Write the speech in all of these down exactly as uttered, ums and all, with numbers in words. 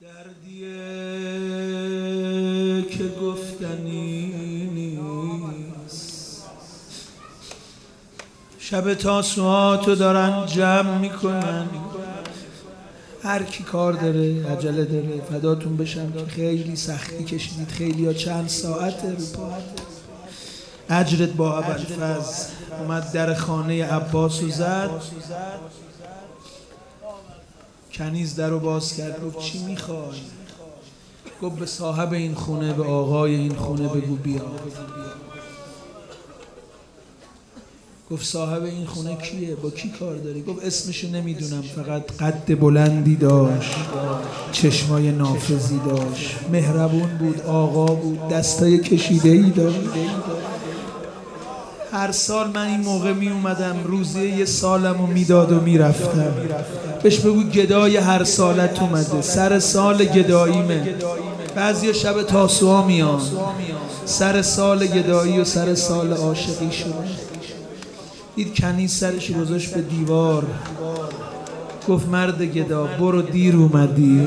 دردیه که گفتنی نیست، شب تاسوعاتو دارن جمع میکنن، هر کی کار داره عجله داره. فداتون بشم که خیلی سختی کشیدید، خیلی ها چند ساعته رو پا. اجرت با ابوالفضل اومد در خانه عباس و زد، کنیز در رو باز کرد، گفت چی میخوای؟ گفت به صاحب این خونه، به آقای این خونه بگو بیا. گفت صاحب این خونه کیه؟ با کی کار داری؟ گفت اسمشو نمیدونم، فقط قد بلندی داشت، چشمای نافذی داشت، مهربون بود، آقا بود، دستای کشیده‌ای داشت. هر سال من این موقع می اومدم روزیه یه سالمو میداد و میرفتم. بهش بگو گدای هر سالت اومده، سر سال گداییمه. بعضی شب تاسوعا میان، سر سال گدایی و سر سال عاشقی شده. دید کنیز سرش گذاشت به دیوار، گفت مرد گدا برو دیر اومدی.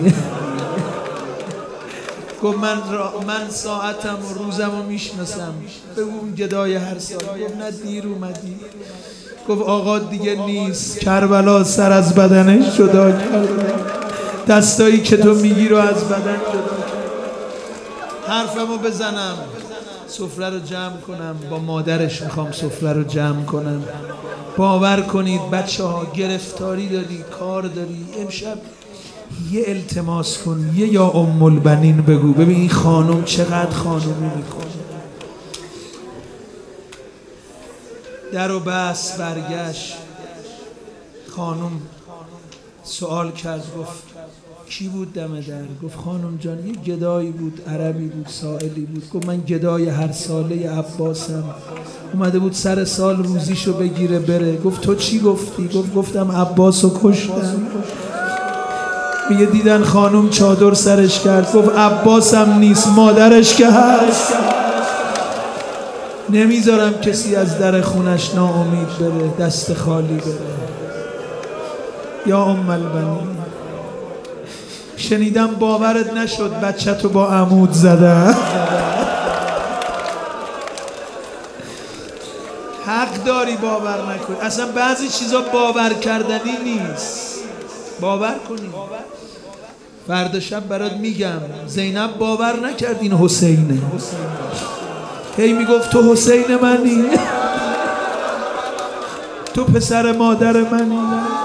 گفت من, من ساعتم و روزم رو میشناسم، بگو اون گدای هر سال. گفت نه دیر اومدی. گفت آقا دیگه نیست، کربلا سر از بدنش جدا کرده، دستایی که تو میگی رو از بدن جدا کرده. حرفمو بزنم، سفره رو جمع کنم، با مادرش میخوام سفره رو جمع کنم. باور کنید بچه ها گرفتاری داری، کار داری، امشب یه التماس کن، یه یا ام البنین بگو، ببین این خانم چقدر خانومی میکنه. در و بس برگشت، خانم سوال کرد، گفت کی بود دم در؟ گفت خانم جان یه گدایی بود، عربی بود، سائلی بود. گفت من گدای هر ساله عباسم، اومده بود سر سال روزیشو بگیره بره. گفت تو چی گفتی؟ گفت گفتم عباسو کشتم. میگه دیدن خانم چادر سرش کرد، گفت عباسم نیست، مادرش که هست. نمیذارم کسی از در خونش ناامید بره، دست خالی بره. یا ام البنین، شنیدم باورت نشد بچه تو با عمود زده. حق داری باور نکنی، اصلا بعضی چیزا باور کردنی نیست. باور کنی. فردا شب برات میگم زینب باور نکرد این حسینه، هی میگفت تو حسین منی، تو پسر مادر منی.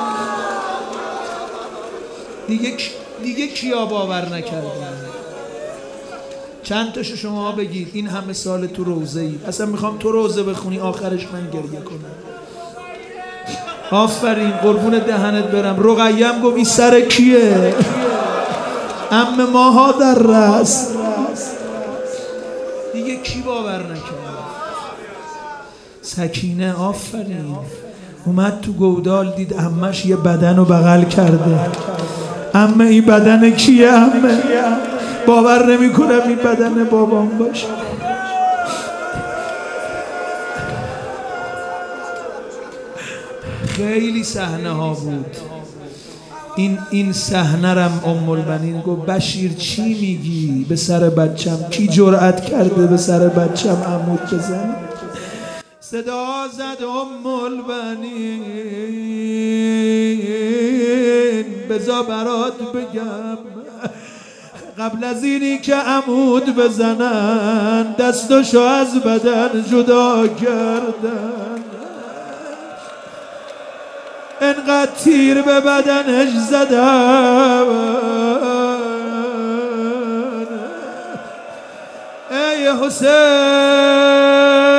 دیگه دیگه کیا باور نکردن؟ چند تاشو شما بگید. این همه سال تو روزه ای، اصلا میخوام تو روزه بخونی آخرش من گریه کنم. آفرین، قربون دهنت برم. رقیم گفت این سر کیه؟ عم ماها در رأس. دیگه کی باور نکرد؟ سکینه آفرین، اومد تو گودال، دید عمش یه بدن رو بغل کرده. عمه این بدن کیه؟ عمه باور نمی کنم این بدن بابام باشه. خیلی صحنه ها بود. این این صحنه رم ام البنین گفت بشیر چی میگی؟ به سر بچم کی جرأت کرده به سر بچم عمود بزنه؟ صدا زد ام البنین بذار برات بگم، قبل از اینی که عمود بزنن دستشو از بدن جدا کردن. انقدر تیر به بدنش زدن ای حسین.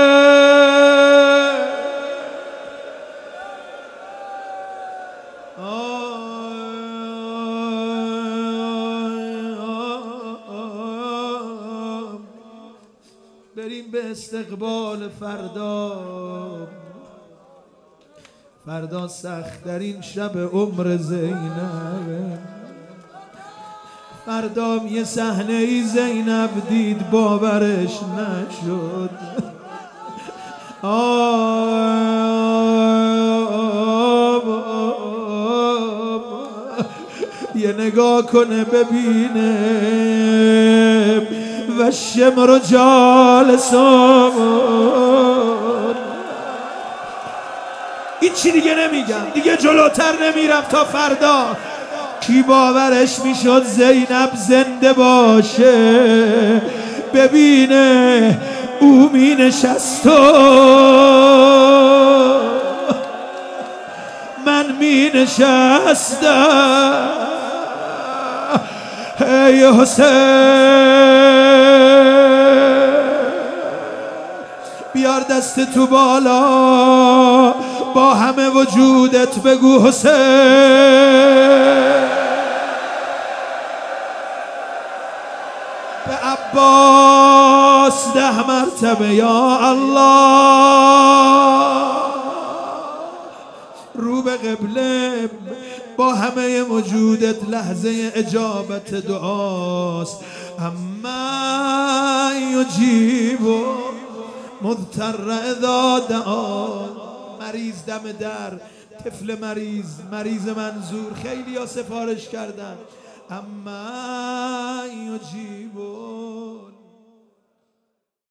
بریم به استقبال فردا. فردا سخت در این شب عمر زینب. فردا یه صحنه ای زینب دید باورش نشد. آب آب یه که نگاه کنه ببینه و شمر جالسون. این چی دیگه نمیگم، دیگه جلوتر نمیرم تا فردا. کی باورش میشد زینب زنده باشه ببینه او می نشست و من می نشستم. ای حسین بیار دست تو بالا با همه وجودت بگو حسین. به عباس ده مرتبه یا الله. رو به قبله با همه وجودت لحظه اجابت دعاست. اما یجیب مضطر اذا دعا. مریض دم در، طفل مریض، مریض منظور، خیلی ها سفارش کردن. اما یجیب